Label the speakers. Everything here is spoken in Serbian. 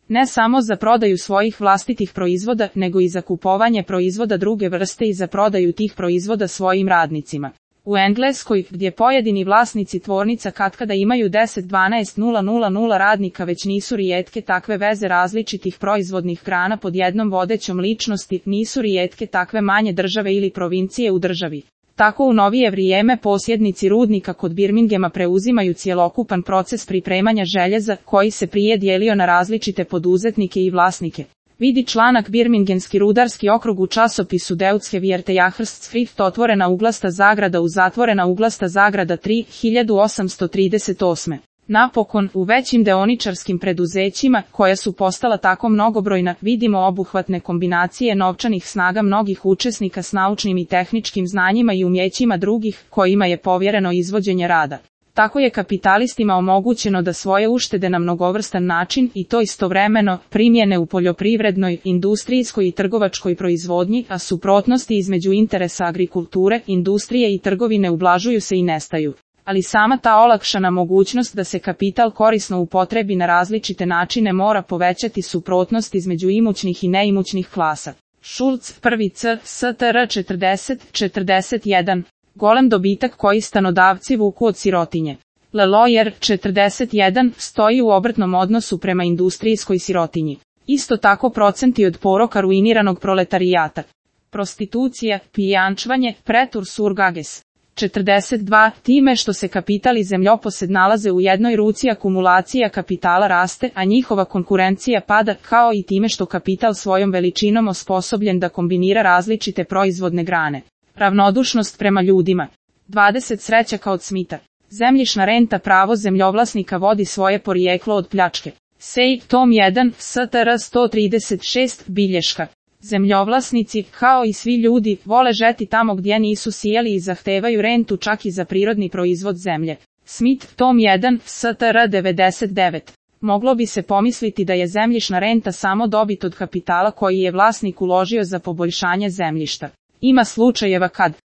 Speaker 1: Ne samo za prodaju svojih vlastitih proizvoda, nego i za kupovanje proizvoda druge vrste i za prodaju tih proizvoda svojim radnicima. U Engleskoj, gdje pojedini vlasnici tvornica katkada imaju 10-12-000 radnika, već nisu rijetke takve veze različitih proizvodnih grana pod jednom vodećom ličnosti, nisu rijetke takve manje države ili provincije u državi. Tako u novije vrijeme posjednici rudnika kod Birminghama preuzimaju cjelokupan proces pripremanja željeza, koji se prije dijelio na različite poduzetnike i vlasnike. Vidi članak Birminghamski rudarski okrug u časopisu Deutsche Wirtschaftsschrift otvorena uglasta zagrada u zatvorena uglasta zagrada 3, 1838. Napokon, u većim deoničarskim preduzećima, koja su postala tako mnogobrojna, vidimo obuhvatne kombinacije novčanih snaga mnogih učesnika s naučnim i tehničkim znanjima i umjećima drugih, kojima je povjereno izvođenje rada. Tako je kapitalistima omogućeno da svoje uštede na mnogovrstan način, i to istovremeno, primjene u poljoprivrednoj, industrijskoj i trgovačkoj proizvodnji, a suprotnosti između interesa agrikulture, industrije i trgovine ublažuju se i nestaju. Ali sama ta olakšana mogućnost da se kapital korisno upotrebi na različite načine mora povećati suprotnost između imućnih i neimućnih klasa. Schulz, 1. c. Str. 40-41. Golem dobitak koji stanodavci vuku od sirotinje. Leloyer, 41, stoji u obrtnom odnosu prema industrijskoj sirotinji. Isto tako procenti od poroka ruiniranog proletarijata. Prostitucija, pijančvanje, pretur surgages. 42. Time što se kapital i zemljoposed nalaze u jednoj ruci, akumulacija kapitala raste, a njihova konkurencija pada, kao i time što kapital svojom veličinom osposobljen da kombinira različite proizvodne grane. Ravnodušnost prema ljudima. 20. Srećaka od Smitha. Zemljišna renta pravo zemljovlasnika vodi svoje porijeklo od pljačke. Sej, tom 1, Str. 136, bilješka. Zemljovlasnici, kao i svi ljudi, vole žeti tamo gdje nisu sijali i zahtevaju rentu čak i za prirodni proizvod zemlje. Smith, tom 1, Str. 99. Moglo bi se pomisliti da je zemljišna renta samo dobit od kapitala koji je vlasnik uložio za poboljšanje zemljišta. Ima slučajeva kad